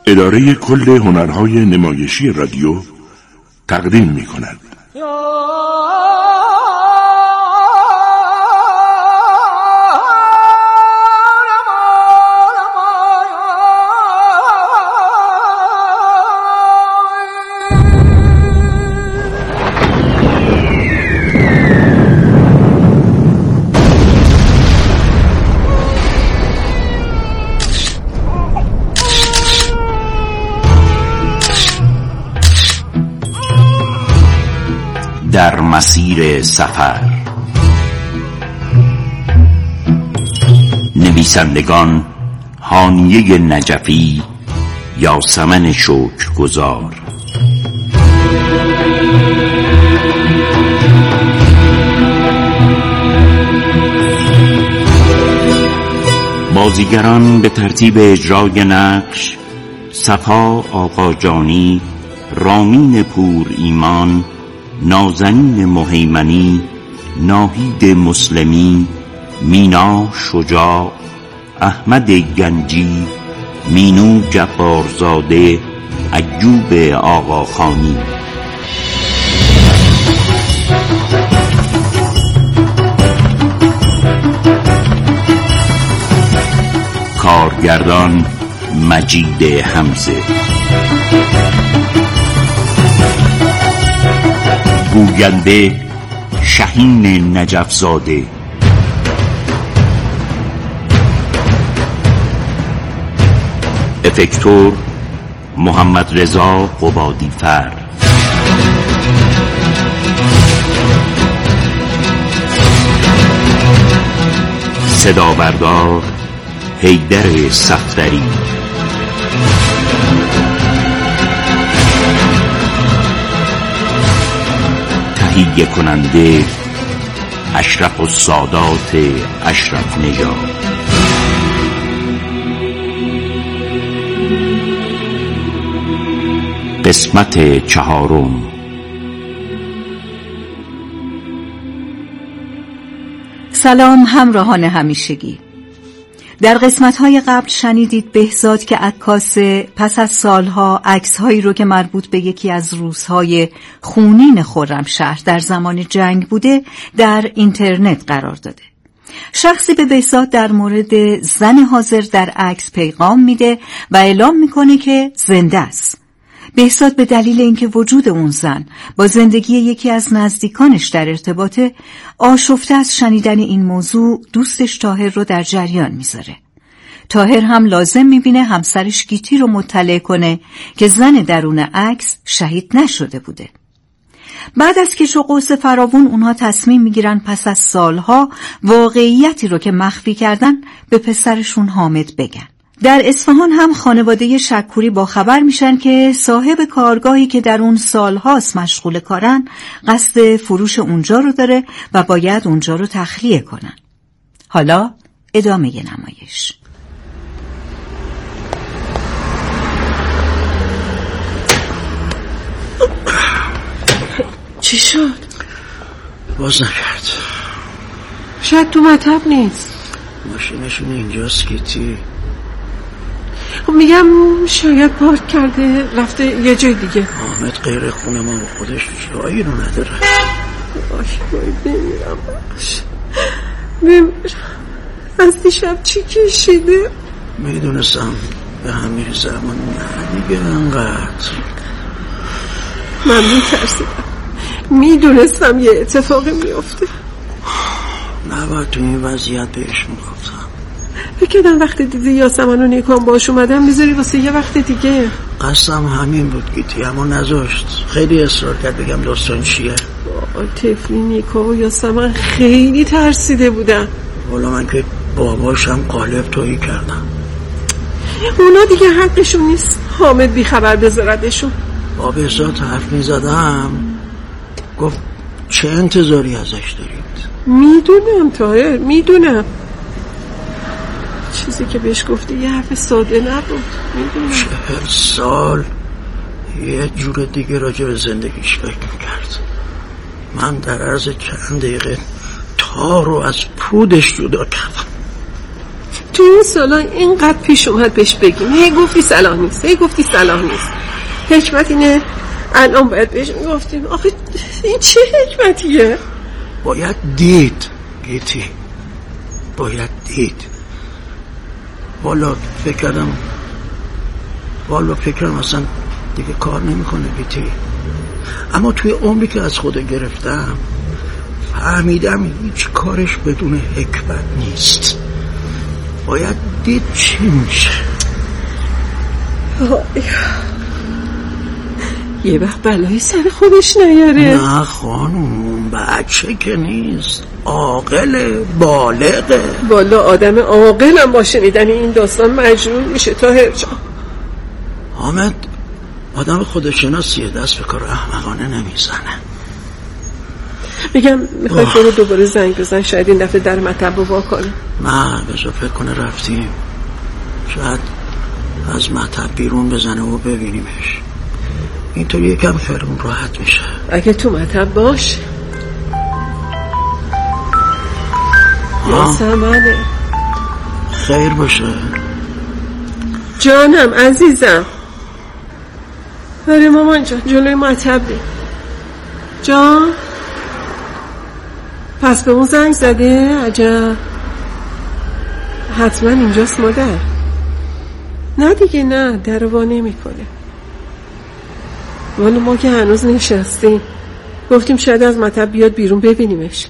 اداره کل هنرهای نمایشی رادیو تقدیم می‌کند. در مسیر سفر. نویسندگان: هانیه نجفی، یاسمن شکرگزار. بازیگران به ترتیب اجرای نقش: صفا آقاجانی، رامین پور ایمان، نازنین مهیمنی، ناهید مسلمی، مینا شجاع، احمد گنجی، مینو جبارزاده، ایوب آقاخانی. کارگردان: مجید حمزه. گوینده: شهین نجفزاده. افکتور: محمد رضا قبادیفر. صدابردار: حیدر صفدری. تهیه کننده: اشرف السادات اشرف نژاد. قسمت چهارم. سلام همراهان همیشگی. در قسمت‌های قبل شنیدید بهزاد که عکاسه پس از سالها عکس‌هایی رو که مربوط به یکی از روزهای خونین خرمشهر در زمان جنگ بوده در اینترنت قرار داده. شخصی به بهزاد در مورد زن حاضر در عکس پیغام میده و اعلام میکنه که زنده است. بهزاد به دلیل اینکه وجود اون زن با زندگی یکی از نزدیکانش در ارتباطه، آشفته از شنیدن این موضوع دوستش طاهر رو در جریان میذاره. طاهر هم لازم میبینه همسرش گیتی رو مطلع کنه که زن درون عکس شهید نشده بوده. بعد از کش و قوس فراوون اونها تصمیم میگیرن پس از سالها واقعیتی رو که مخفی کردن به پسرشون حامد بگن. در اصفهان هم خانواده شکوری با خبر میشن که صاحب کارگاهی که در اون سالهاست مشغول کارن قصد فروش اونجا رو داره و باید اونجا رو تخلیه کنن. حالا ادامه نمایش. چی شد؟ باز نکرد. شاید تو مطب نیست. ماشینشون اینجاست گیتی. میگم شاید پارک کرده رفته یه جای دیگه. حامد غیر خونه ما و خودش جایی رو نداره. بمیرم بمیرم. از دیشب چی کشیده؟ میدونستم به همین زمان دیگه انقدر. من میترسیدم، میدونستم یه اتفاقی میفته. نباید تو این وضعیت بهش میگفتم. فکرم وقتی دیدی یاسمن و نیکان باش اومدم میذاری واسه یه وقت دیگه. قصدم همین بود گیتی، اما نذاشت. خیلی اصرار کرد بگم داستان چیه. طفلی نیکا و یاسمن خیلی ترسیده بودن. والا من که باباشم قالب تویی کردم. اونا دیگه حقشون نیست حامد بیخبر بذاردشون. با بهزاد حرف میزدم گفت چه انتظاری ازش دارید؟ میدونم طاهر، میدونم چیزی که بهش گفتی یه حرف ساده نبود. میدونم 40 سال یه جور دیگه راجع به زندگیش فکر میکرد. من در عرض چند دقیقه تار رو از پودش جدا کردم. تو این سالا اینقدر پیش اومد بهش بگیم هی گفتی صلاح نیست، هی گفتی صلاح نیست. حکمت اینه الان باید بهش گفتیم. آخه این چه حکمتیه؟ باید دید گیتی، باید دید. والا فکرم اصلا دیگه کار نمیکنه گیتی. اما توی عمری که از خود گرفتم فهمیدم هیچ کارش بدون حکمت نیست. باید دید چی میشه. یه وقت بلایی سر خودش نیاره. نه خانوم، بچه که نیست، عاقله، بالغه. والا آدم عاقلم با شنیدن این داستان مجنون میشه. طاهر جان، حامد آدم خودشناسیه، دست به کار احمقانه نمیزنه. میگم میخوای تو رو دوباره زنگ بزن، شاید این دفعه در مطب رو وا کنه. نه بذار فکر کنه رفتیم، شاید از مطب بیرون بزنه و ببینیمش. اینطور یکم خیالمون راحت میشه. اگه تو مطب باش. یاسمنه خیر باشه جانم عزیزم. برای مامان جان جلوی مطبی جان. پس به اون زنگ زده؟ عجب، حتما اینجاست مادر. نه دیگه، نه در وا نمیکنه. والا ما که هنوز نشستیم، گفتیم شاید از مطب بیاد بیرون ببینیمش.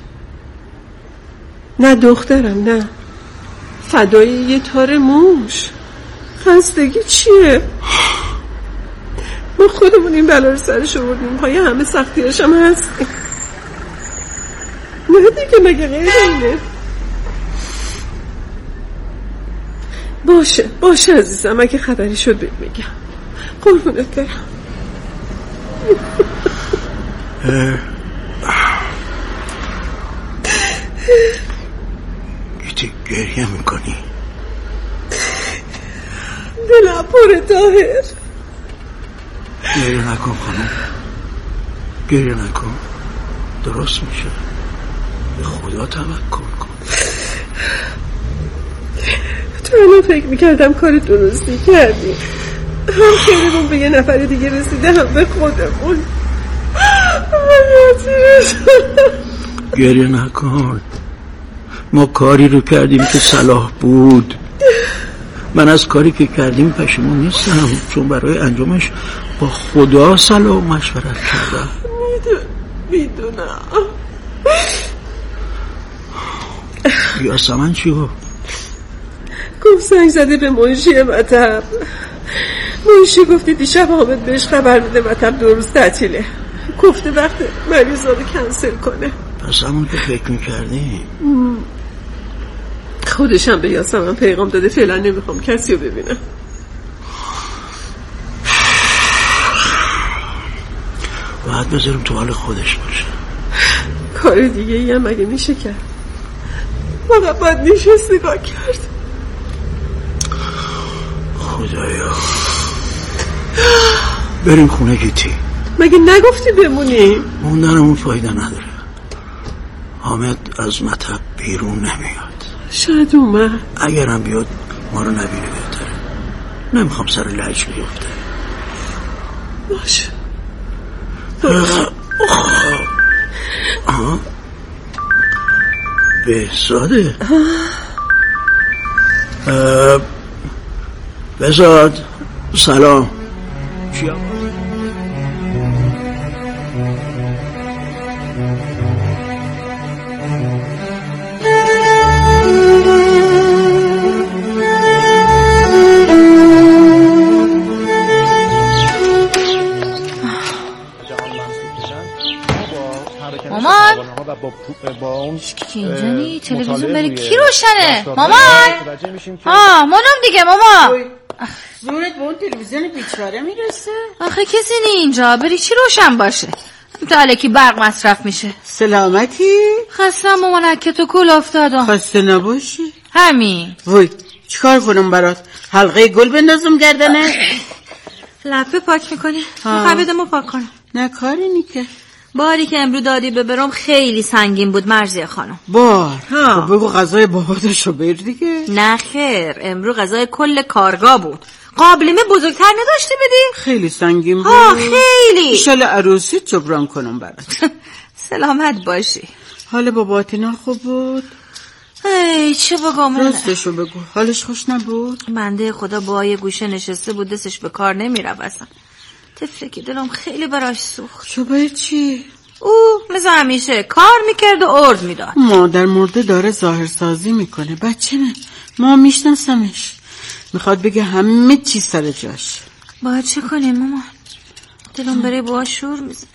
نه دخترم، نه، فدای یه تار موش. خستگی چیه؟ ما خودمون این بلا رو سرش آوردیم، پای همه سختیاش هم هستیم. نه دیگه، مگه غیر اینه؟ باشه عزیزم، اگه خبری شد بهت میگم. قربونت برم. گیتی گریه میکنی؟ دلم پره طاهر. گریه نکن خانم، گریه نکن، درست میشه. به خدا توکل کن. تو الان فکر میکردم کار درستی کردی. هم خیلیمون به یه نفر دیگه رسیده، هم به خودمون. گریه نکن، ما کاری رو کردیم که صلاح بود. من از کاری که کردیم پشیمون نیستم، چون برای انجامش با خدا صلاح مشورت کردم. میدونم. یاسمن چی گفت؟ گفت زنگ زده به منشی مطب. منشی گفتی دیشب حامد بهش خبر میده مطب 2 روز تعطیله. گفته وقت مریضا رو کنسل کنه. پس همون که فکر میکردیم. خودشم به یاسمن پیغام داده فعلا نمیخوام کسی رو ببینم. باید بذاریم تو حال خودش باشه. کار دیگه ای هم مگه میشه کرد؟ فقط باید نشست نگاه کرد. خدایا بریم خونه گیتی. مگه نگفتی بمونی؟ موندنمون فایده نداره. حامد از مطب بیرون نمیاد. شاید اومد. اگرم بیاد ما رو نبینه بهتره. نمیخوام سر لج بیفته. باشه. بهزاده. بهزاد سلام. چی آقا؟ مامان کی اینجا نی؟ تلویزیون بره کی روشنه؟ مامان مانم دیگه. مامان زورت به اون تلویزیون بیچاره میرسه؟ آخه کسی نی اینجا، بری چی روشن باشه؟ تو الکی برق مصرف میشه. سلامتی؟ خستم مامان، که تو کول افتادم. خسته نباشی. همین. وای چیکار کنم برات؟ حلقه گل بندازم گردنه؟ لپه پاک میکنی؟ میخوای بدم پاک کنم؟ نه کاری نی که. باری که امرو دادی به برام خیلی سنگین بود مرضیه خانم. خب بگو غذای باباتشو بر دیگه. نه خیر، امرو غذای کل کارگاه بود. قابلمه بزرگتر نداشتی بدی؟ خیلی سنگین بود. خیلی. ایشالا عروسی جبران کنم برات. سلامت باشی. حال باباتینا خوب بود؟ چه بگم؟ راستشو بگو، حالش خوش نبود؟ بنده خدا با یه گوشه نشسته بود، دستش به کار نمیره اصلا. طفله که دلم خیلی براش سوخت. شبه چی؟ او مثل همیشه کار میکرد و ارد میداد. مادر مرده داره ظاهرسازی میکنه. بچه نه، ما میشناسمش. میخواد بگه همه چی سر جاش. باید چه کنیم مامان؟ دلم برای باهاش شور میزنه،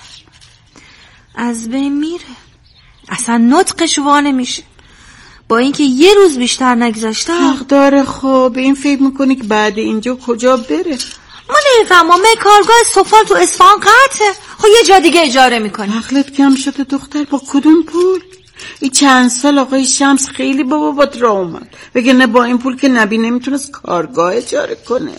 از بین میره، اصلا نطقش وانه میشه. با اینکه یه روز بیشتر نگذاشته. حق داره. خب این فکر میکنی که بعد اینجا کجا بره؟ ما نمیفهمم، کارگاه سفال تو اصفهان قطعه، خب یه جا دیگه اجاره میکنه. عقلت کم شده دختر، با کدوم پول؟ این چند سال آقای شمس خیلی با بابات را اومد، وگرنه با این پول که نبی نمیتونست کارگاه اجاره کنه.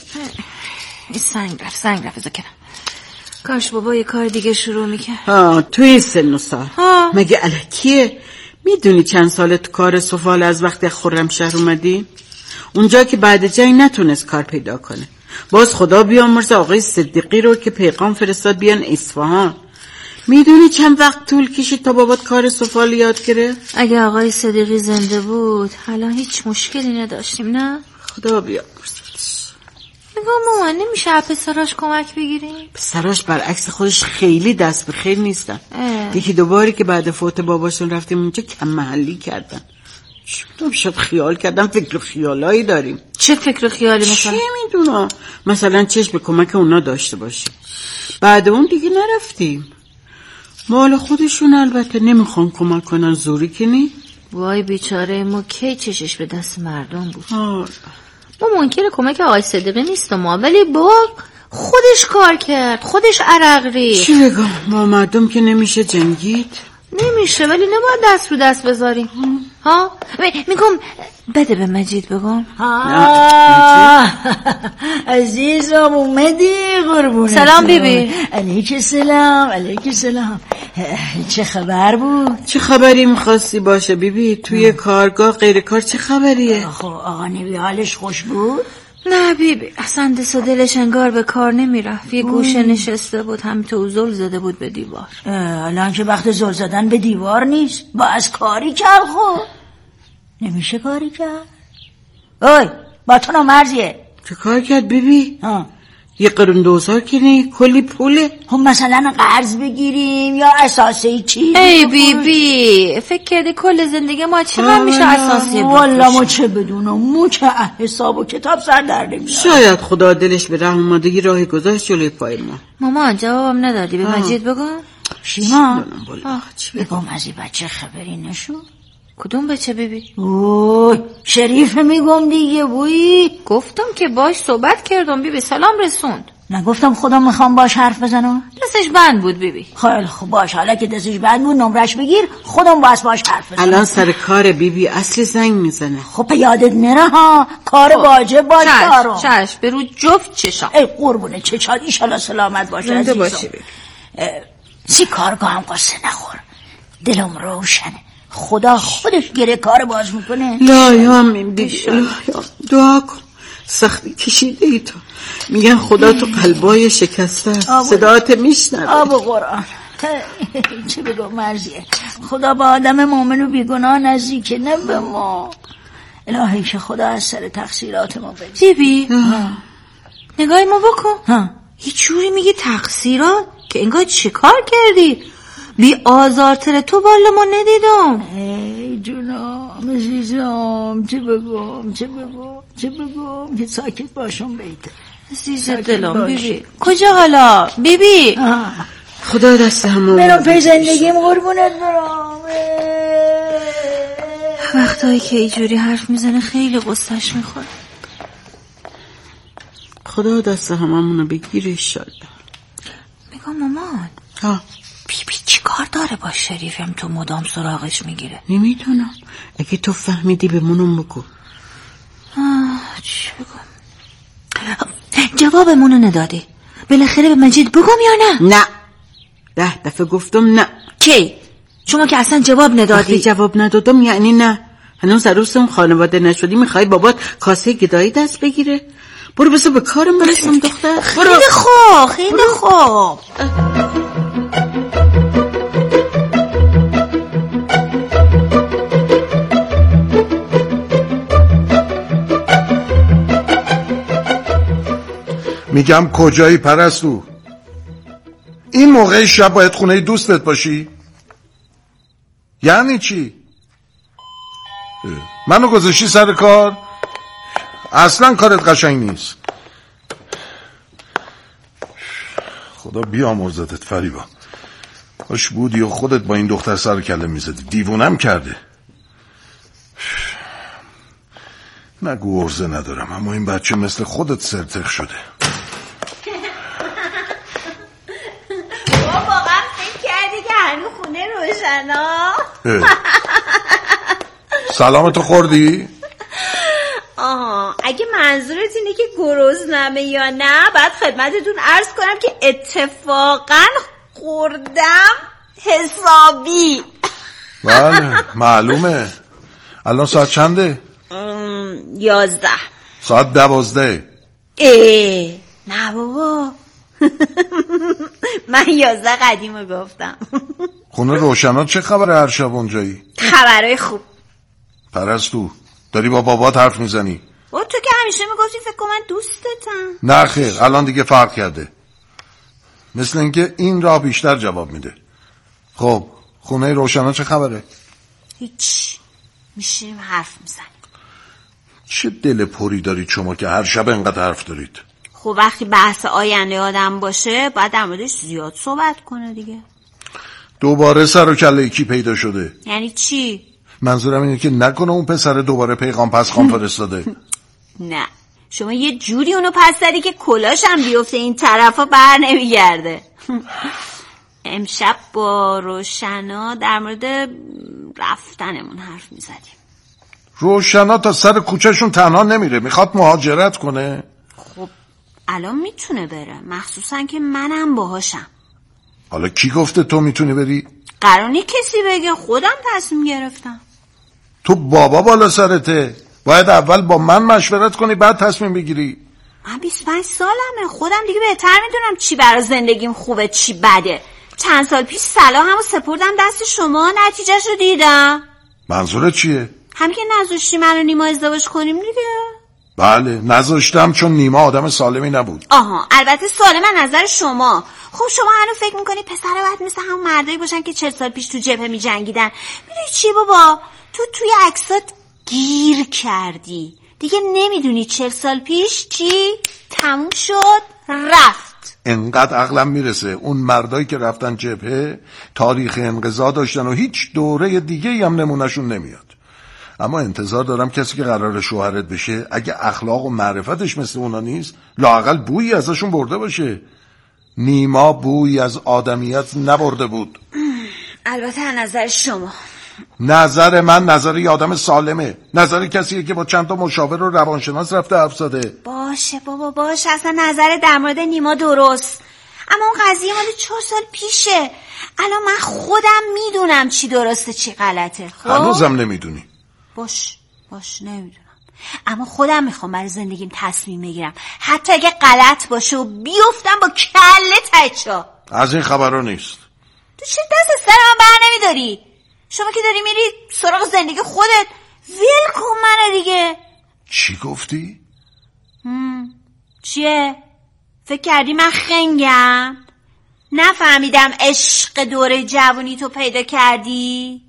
سنگ رفت ازا کنم. کاش بابا یه کار دیگه شروع میکرد. توی سن و سال مگه الکیه؟ میدونی چند سال تو کار سفال از وقتی خرمشهر اومدی؟ اونجا که بعد جنگ نتونست کار پیدا کنه، باز خدا بیامرزه آقای صدیقی رو که پیغام فرستاد بیان اصفهان. میدونی چند وقت طول کشید تا بابات کار سفال یاد گرفت؟ اگه آقای صدیقی زنده بود حالا هیچ مشکلی نداشتیم. نه خدا بیامرزش. نگاه مامان، نمیشه پسراش کمک بگیریم؟ پسراش برعکس خودش خیلی دست به خیر نیستن. یکی دوباری که بعد فوت باباشون رفتیم اونجا کم محلی کردن. شاید خیال کردم فکر خیالایی داریم. چه فکر خیالی مثلا؟ چه میدونم، مثلا چشم به کمک اونا داشته باشیم. بعد اون دیگه نرفتیم. مال خودشون البته، نمیخوان کمک کنن، زوری کنی؟ وای بیچاره ما، کی چشش به دست مردم بود. ما منکر کمک آقای صدیقی نیستم، ولی با خودش کار کرد، خودش عرق ریخت. چی بگم، ما مردم که نمیشه جنگید. نمیشه، ولی نباید دست رو دست بذاریم. میگم بده به مجید بگم. عزیزم اومدی قربونت. سلام بیبی. علیک سلام. چه خبر بود؟ چه خبری میخواستی باشه بیبی؟ توی کارگاه غیر کار چه خبریه؟ خب آقا نبی حالش خوش بود؟ نه بیبی، اصلا دست و دلش انگار به کار نمیرفت. یه گوشه نشسته بود، هم تو زل زده بود به دیوار. الان که وقت زل زدن به دیوار نیست، با از کاری کرد. خب نمیشه کاری کرد. اوی با تو نامرزیه. چه کار کرد بیبی؟ یه قرندوزا کنی کلی پوله. هم مثلا قرض بگیریم یا اساسی چی؟ ای بیبی فکر کردی کل زندگی ما چقدر میشه اساسی؟ والا ما چه بدونم، مو که حساب و کتاب سر در نمیاد. شاید خدا دلش به رحم اومدگی راهی گذاشت جلوی پای ما. مامان جوابم ندادی به مجید بگم. شیما بگم از این بچه خبری نشد؟ کدوم بچه بیبی؟ اوه شریف میگم دیگه. بویی گفتم که باش صحبت کردم بیبی، سلام رسوند. نگفتم خودم میخوام باش حرف بزنم؟ دستش بند بود بیبی. خیلی خوب باش، حالا که دستش بند بود نمرش بگیر، خودم باش حرف بزنم. الان سر کار بیبی اصلی زنگ میزنه. خب یادت نره ها، کار واجب باش کارو. چشم به رو جفت چشام. ای قربونه چشات ایشالا سلامت باشه عزیزم. سی کارگاه هم قصه نخور، دلم روشنه، خدا خودش گره کار باز میکنه. لایم دیگه، دعا کن. سختی کشیده ای تو، میگن خدا تو قلبای شکسته صدات میشنوه. آب قرآن چه بگم مرزیه، خدا با آدم مومن و بیگناه نزدیکه، نه به ما. الهی که خدا از سر تقصیرات ما بگذاره. بیبی نگاهی ما بکن. هیچ جوری میگی تقصیرات که انگار چه کار کردی؟ بی آزارتر تو بالا ما ندیدم. ای جونم عزیزم، چه بگم که ساکت باشم بیته. عزیز دلم بیبی کجا حالا بیبی؟ خدا دست همون برم پی زندگیم قربونت برم. وقتایی که اینجوری حرف میزنه خیلی قصهش میخوره. خدا دست هممونو بگیره انشالله. میگم مامان بیبی چی کار داره با شریفم تو مدام سراغش میگیره؟ نمیدونم، اگه تو فهمیدی به منم بگو. چی بگم؟ جوابمونو ندادی، بالاخره به مجید بگم یا نه؟ نه 10 دفعه گفتم نه. کی؟ شما که اصلا جواب ندادی. وقتی جواب ندادم یعنی نه. هنوز عروس اون خانواده نشدی، میخوای بابات کاسه گدایی دست بگیره؟ برو بسو به کارم برسم دختر. برو. خیلی خوب، خیلی خوب. میگم کجایی پرستو؟ این موقع شب باید خونه دوستت باشی؟ یعنی چی؟ منو گذاشتی سر کار؟ اصلا کارت قشنگ نیست. خدا بیامرزتت فریبا. کاش بودی و خودت با این دختر سر کله میزدی. دیوونم کرده. نگو عرضه ندارم، اما این بچه مثل خودت سرتق شده. واقعا فکر کردی که هنوز خونه روشنا؟ سلامتو خوردی؟ اگه منظورت اینه که گرسنمه یا نه، باید خدمتتون عرض کنم که اتفاقا خوردم حسابی. بله معلومه. الان ساعت چنده؟ 11. ساعت 12. نه بابا. من 11 قدیمو گفتم. خونه روشنا چه خبره هر شب اونجایی؟ خبرهای خوب. پرستو داری با بابات حرف میزنی؟ تو که همیشه میگفتی فکر کنم من دوستتم. نه خیر، الان دیگه فرق کرده. مثل اینکه این راه بیشتر جواب میده. خب خونه روشنا چه خبره؟ هیچ، میشیم حرف میزنیم. چه دل پری دارید شما که هر شب انقدر حرف دارید؟ خب وقتی بحث آینده آدم باشه باید در موردش زیاد صحبت کنه دیگه. دوباره سر و کله کی پیدا شده؟ یعنی چی؟ منظورم اینه که نکنه اون پسر دوباره پیغام پس خان فرستاده. نه، شما یه جوری اونو پس دادی که کلاش هم بیفته این طرفا بر نمیگرده. امشب با روشنا در مورد رفتنمون حرف میزدیم. روشنا تا سر کوچهشون تنها نمیره، میخواد مهاجرت کنه. خب الان میتونه بره، مخصوصا که منم باهاشم. حالا کی گفته تو میتونی بری؟ قرار نیست کسی بگه، خودم تصمیم گرفتم. تو بابا بالا سرته، باید اول با من مشورت کنی بعد تصمیم بگیری. من 25 سالمه، خودم دیگه بهتر میدونم چی برای زندگیم خوبه چی بده. چند سال پیش صلاحمو سپردم دست شما، نتیجهشو دیدم. منظورت چیه؟ همین که نذاشتی من و نیما ازدواج کنیم دیگه. بله نذاشتم چون نیما آدم سالمی نبود. البته سالم از نظر شما. خب شما هنوز فکر میکنی پسر باید مثل همون مردایی باشن که 40 سال پیش تو جبهه میجنگیدن؟ میدونی چی بابا، تو توی عکسات گیر کردی دیگه، نمیدونی 40 سال پیش چی تموم شد رفت. انقدر عقلم میرسه اون مردایی که رفتن جبهه تاریخ انقضا داشتن و هیچ دوره دیگه هم نمونهشون نمیاد. اما انتظار دارم کسی که قرار شوهرت بشه اگه اخلاق و معرفتش مثل اونا نیست لااقل بویی ازشون برده باشه. نیما بویی از آدمیت نبرده بود. البته نظر شما. نظر من نظر یه آدم سالمه، نظر کسیه که با چند تا مشاور و روانشناس رفته حرف زده. باشه بابا باشه، اصلا نظر در مورد نیما درست، اما اون قضیه مال 4 سال پیشه. الان من خودم میدونم چی درسته چی غلطه. خب هنوزم نمیدونی؟ باش نمیدونم، اما خودم میخوام برای زندگیم تصمیم بگیرم، حتی اگه غلط باشه و بیفتم با کله تچا. از این خبرها نیست. تو چه دست سر من بر نمیداری؟ شما که داری میری سراغ زندگی خودت، ویل کن منو دیگه. چی گفتی؟ چیه؟ فکر کردی من خنگم؟ نفهمیدم عشق دوره جوانی تو پیدا کردی؟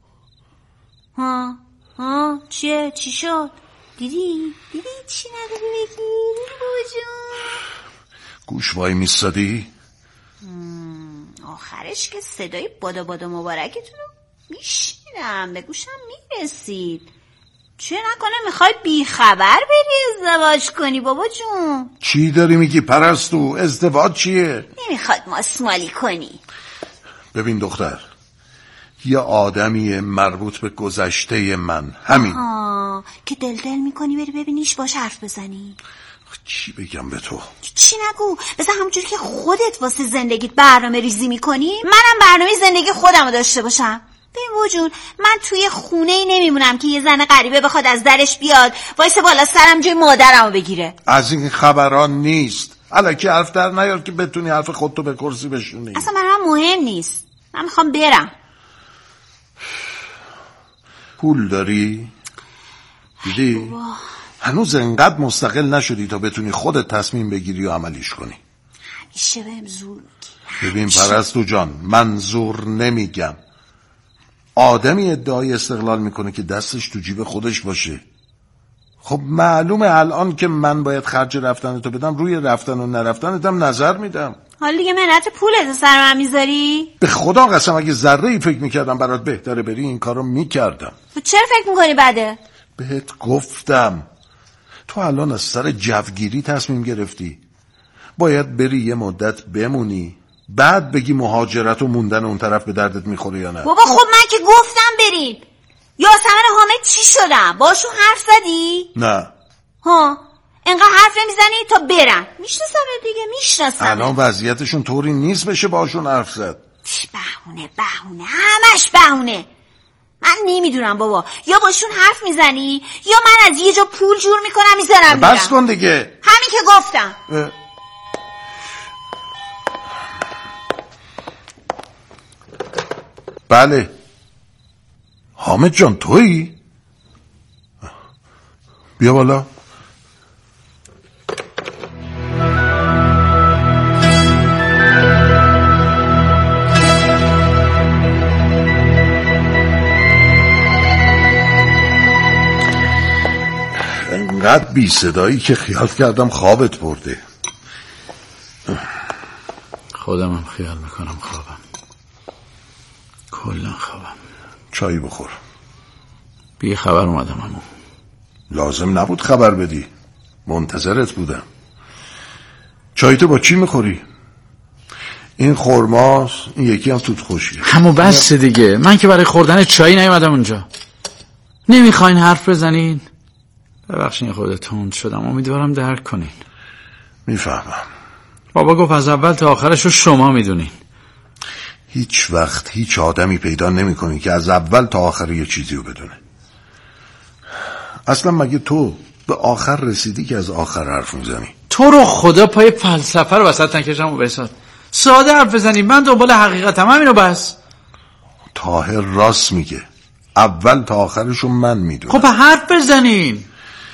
چیه؟ چی شد؟ دیدی چی نداری بگی؟ بابا جون گوش وای میستادی؟ آخرش که صدای بادا بادا مبارکتون رو میشنیدم، به گوشم میرسید. چه نکنه میخوای بیخبر بری ازدواج کنی بابا جون؟ چی داری میگی پرستو؟ ازدواج چیه؟ نمیخواد ماسمالی کنی. ببین دختر، یه آدمی مربوط به گذشته من، همین. که دل میکنی بری ببینیش باش حرف بزنی. چی بگم به تو؟ چی نگو، مثلا همونجوری که خودت واسه زندگیت برنامه ریزی میکنی منم برنامه زندگی خودم رو داشته باشم. ببین وجون، من توی خونه ای نمیمونم که یه زن غریبه بخواد از درش بیاد وایسه بالا سرم جای مادرمو بگیره. از این خبران نیست. الکی حرف در نیار که بتونی حرف خودتو به کرسی بشونی. اصلا برای من مهم نیست، من میخوام برم. پول داری؟ دیدی؟ هنوز انقدر مستقل نشدی تا بتونی خودت تصمیم بگیری و عملیش کنی. همیشه بهم زور میگی. ببین پرستو جان، من زور نمیگم. آدمی ادعای استقلال میکنه که دستش تو جیب خودش باشه. خب معلومه الان که من باید خرج رفتنتو بدم، روی رفتن و نرفتنتم نظر میدم. حالا دیگه منت پولت سر من میذاری؟ به خدا قسم اگه ذره ای فکر میکردم برات بهتره بری این کارو میکردم. تو چرا فکر میکنی بده؟ بهت گفتم تو الان از سر جوگیری تصمیم گرفتی. باید بری یه مدت بمونی، بعد بگی مهاجرت و موندن اون طرف به دردت میخوره یا نه. بابا خب من که گفتم بریم. یاسمن حامد چی شدم؟ باشون حرف زدی؟ نه. ها انقدر حرف نمیزنی تا برن. میشناسم دیگه، میشناسم. الان وضعیتشون طوری نیست بشه باشون حرف زد. بهونه همش بهونه. من نمیدونم بابا، یا باشون حرف میزنی یا من از یه جا پول جور میکنم میذارم میرم. بس کن دیگه. همین که گفتم. بله. حامد جان تویی؟ بیا بالا. انقدر بی صدایی که خیال کردم خوابت برده. خودمم خیال میکنم خوابم، کلا خوابم. چایی بخور. بی خبر اومدم همون. لازم نبود خبر بدی، منتظرت بودم. چایتو با چی میخوری؟ این خرماست، این یکی هم توت خشکه. همو بس دیگه، من که برای خوردن چایی نیومدم اونجا. نمیخواین حرف بزنین؟ ببخشین خودت تند شدم، امیدوارم درک کنین. میفهمم. بابا گفت از اول تا آخرش رو شما میدونین. هیچ وقت هیچ آدمی پیدا نمی کنی که از اول تا آخر یه چیزی رو بدونه. اصلا مگه تو به آخر رسیدی که از آخر حرف میزنی؟ تو رو خدا پای فلسفه رو وسط نکشم و بسات. ساده حرف بزنی، من دنبال حقیقتم، همینو بس. طاهر راست میگه، اول تا آخرشو من میدونم. خب حرف بزنین.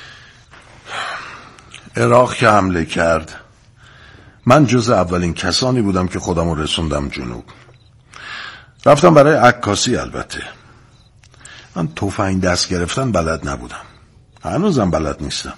عراق که حمله کرد من جز اولین کسانی بودم که خودمو رسوندم جنوب. رفتم برای عکاسی. البته من تفنگ دست گرفتن بلد نبودم، هنوزم بلد نیستم.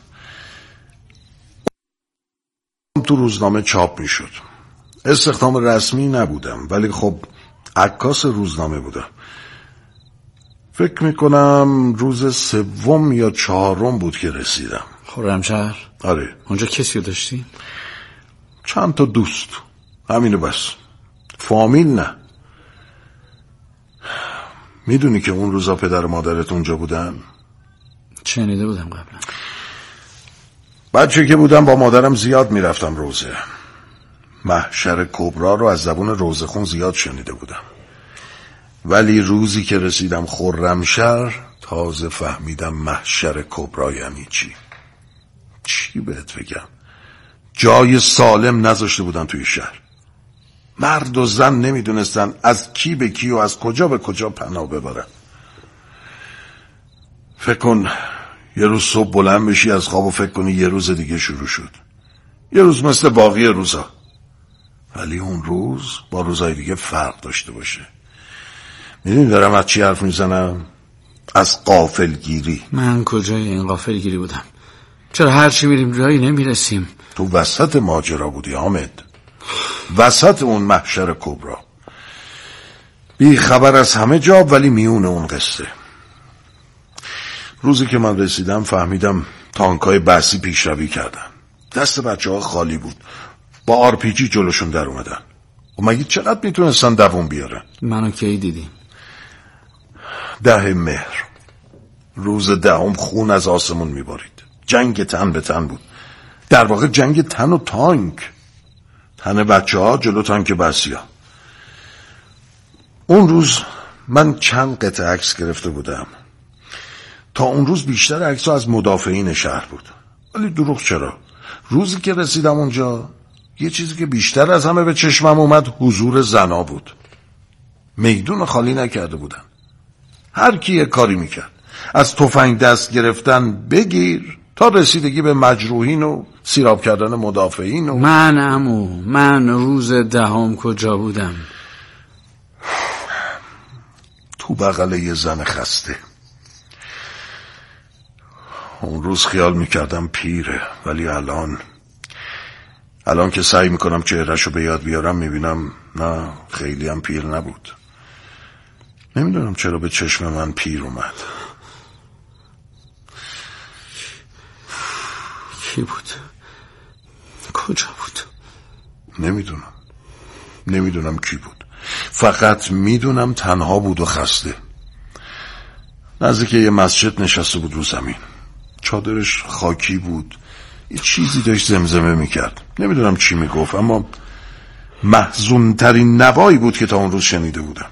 تو روزنامه چاپ میشد، استخدام رسمی نبودم ولی خب عکاس روزنامه بودم. فکر میکنم روز 3 یا 4 بود که رسیدم. خرمشهر؟ آره. اونجا کسی رو داشتی؟ چند تا دوست، همینو بس. فامیل نه. میدونی که اون روزا پدر و مادرت اونجا بودن؟ شنیده بودم قبلا. بچه که بودم با مادرم زیاد میرفتم روزه. محشر کبرا رو از زبون روزخون زیاد شنیده بودم، ولی روزی که رسیدم خرمشهر تازه فهمیدم محشر کبرا یعنی چی بهت بگم. جای سالم نذاشته بودن توی شهر. مرد و زن نمیدونستن از کی به کی و از کجا به کجا پناه ببرن. فکر کن یه روز صبح بلند بشی از خواب و فکر کنی یه روز دیگه شروع شد، یه روز مثل باقی روزا، ولی اون روز با روزای دیگه فرق داشته باشه. میدونی دارم از چی حرف میزنم؟ از غافلگیری. من کجای این غافلگیری بودم؟ چرا هرچی میریم جایی نمیرسیم؟ تو وسط ماجرا بودی حامد، وسط اون محشر کبرا، بی خبر از همه جا ولی میون اون قصه. روزی که من رسیدم فهمیدم تانکای بحثی پیشروی کردن، دست بچه ها خالی بود، با RPG جلوشون در اومدن. و مگه چقدر میتونستن دووم بیارن؟ منو کی دیدی؟ 10 مهر، روز 10 خون از آسمون میبارید. جنگ تن به تن بود. در واقع جنگ تن و تانک، تن بچه ها جلو تانک بسیا. اون روز من چند قطعه عکس گرفته بودم. تا اون روز بیشتر عکس ها از مدافعین شهر بود، ولی دروغ چرا، روزی که رسیدم اونجا یه چیزی که بیشتر از همه به چشمم اومد حضور زنا بود. میدون خالی نکرده بودن، هر کی یه کاری میکرد، از تفنگ دست گرفتن بگیر تا رسیدگی به مجروحین و سیراب کردن مدافعین و من روز 10 کجا بودم؟ تو بغل یه زن خسته. اون روز خیال میکردم پیره، ولی الان که سعی میکنم چهرهشو به یاد بیارم میبینم نه، خیلی هم پیر نبود. نمیدونم چرا به چشم من پیر اومد. کی بود؟ کجا بود؟ نمیدونم کی بود، فقط میدونم تنها بود و خسته. نزدیک یه مسجد نشسته بود رو زمین، چادرش خاکی بود، یه چیزی داشت زمزمه میکرد، نمیدونم چی میگفت، اما محزون ترین نوایی بود که تا اون روز شنیده بودم.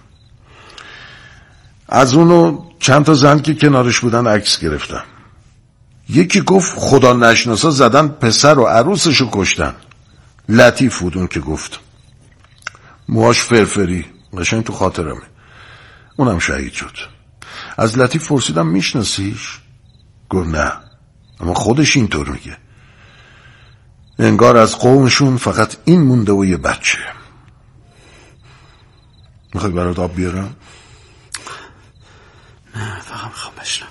از اونو چند تا زن که کنارش بودن عکس گرفتم. یکی گفت خدا نشناسا زدن پسر و عروسشو کشتن. لطیف بود اون که گفت، موهاش فرفری، قشنگ تو خاطرمه. اونم شهید شد. از لطیف پرسیدم میشناسیش؟ گفت نه، اما خودش اینطور میگه. انگار از قومشون فقط این مونده و یه بچه. میخوای برات آب بیارم؟ نه، فقط میخوام بشنوم.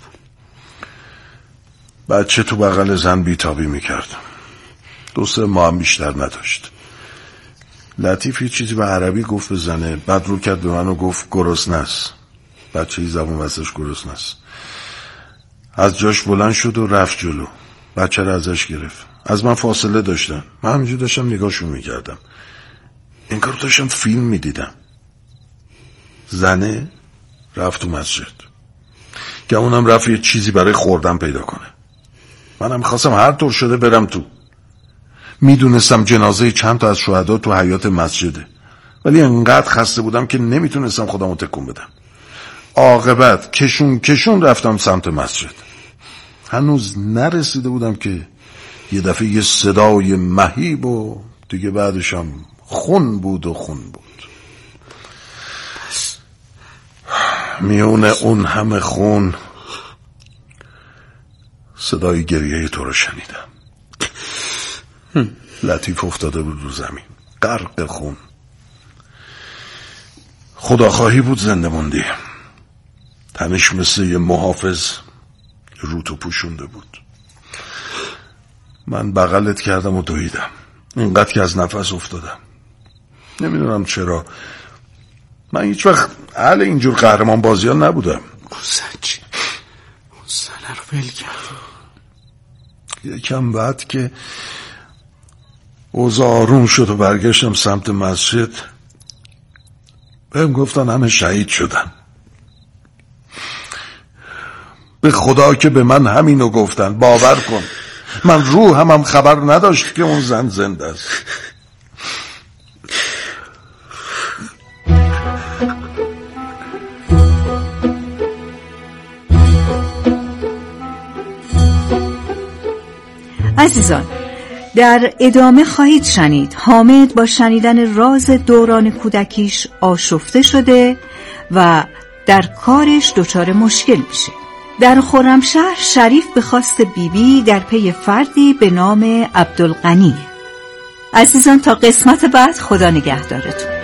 بچه تو بغل زن بیتابی میکرد. 2-3 ماه هم بیشتر نداشت. لطیف یه چیزی به عربی گفت به زنه، بعد رو کرد به من و گفت گرسنه‌ست. بچه ای زبون وسطش گرسنه‌ست. از جاش بلند شد و رفت جلو. بچه رو ازش گرفت. از من فاصله داشتن، من همینجور داشتم نگاهشون میکردم، انگار داشتم فیلم میدیدم. زنه رفت تو مسجد، که اونم رفت یه چیزی برای خوردن پیدا کنه. منم خواستم هر طور شده برم تو. میدونستم جنازه چند تا از شهدا تو حیاط مسجده، ولی انقدر خسته بودم که نمیتونستم خودمو تکون بدم. عاقبت کشون رفتم سمت مسجد. هنوز نرسیده بودم که یه دفعه یه صدای مهیب و دیگه بعدشم خون بود. میونه اون همه خون صدای گریه تو رو شنیدم. لطیف افتاده بود رو زمین غرق خون. خداخواهی بود زنده موندی. تنش مثل یه محافظ روتو پوشونده بود. من بغلت کردم و دویدم، اینقدر که از نفس افتادم. نمیدونم چرا من هیچ وقت اهل اینجور قهرمان بازی ها نبودم. گوزچی اون زنه رو ول کرد. یکم بعد که اوضاع آروم شد و برگشتم سمت مسجد، بهم گفتن همه شهید شدن. به خدا که به من همینو گفتن، باور کن من روحم خبر نداشت که اون زن زنده است. عزیزان، در ادامه خواهید شنید حامد با شنیدن راز دوران کودکیش آشفته شده و در کارش دچار مشکل میشه. در خرمشهر شریف به خواست بیبی در پی فردی به نام عبدالغنی. عزیزان تا قسمت بعد خدا نگهدارتون.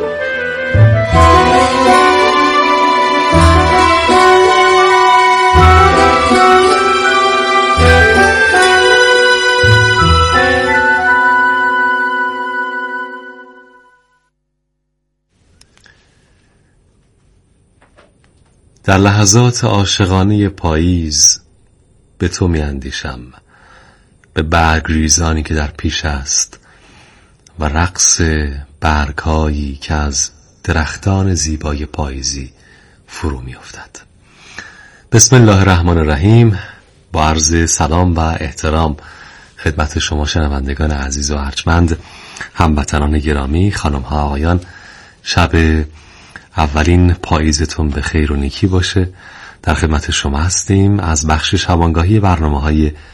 در لحظات عاشقانه پاییز به تو می اندیشم، به برگ ریزانی که در پیش است و رقص برگ‌هایی که از درختان زیبای پاییزی فرو می افتد. بسم الله الرحمن الرحیم. با عرض سلام و احترام خدمت شما شنوندگان عزیز و ارجمند، هموطنان گرامی، خانم ها آقایان، شب اولین پاییزتون به خیر و نیکی باشه. در خدمت شما هستیم از بخش شبانگاهی برنامه‌های